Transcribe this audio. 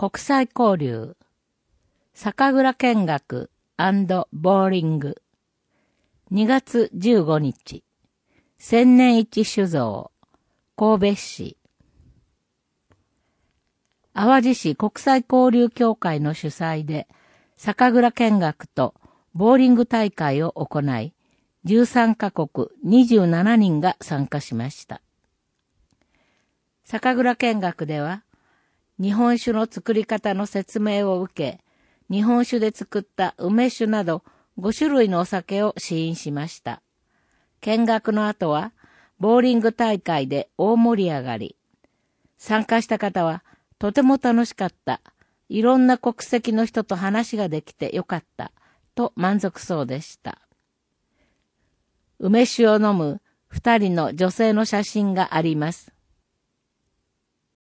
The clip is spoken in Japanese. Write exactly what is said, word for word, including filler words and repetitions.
国際交流、酒蔵見学&ボーリング、にがつじゅうごにち、千年一酒造、神戸市。淡路市国際交流協会の主催で、酒蔵見学とボーリング大会を行い、じゅうさんかこくにじゅうななにんが参加しました。酒蔵見学では、日本酒の作り方の説明を受け、日本酒で作った梅酒などごしゅるいのお酒を試飲しました。見学の後は、ボーリング大会で大盛り上がり、参加した方は、とても楽しかった。いろんな国籍の人と話ができてよかった。と満足そうでした。梅酒を飲む二人の女性の写真があります。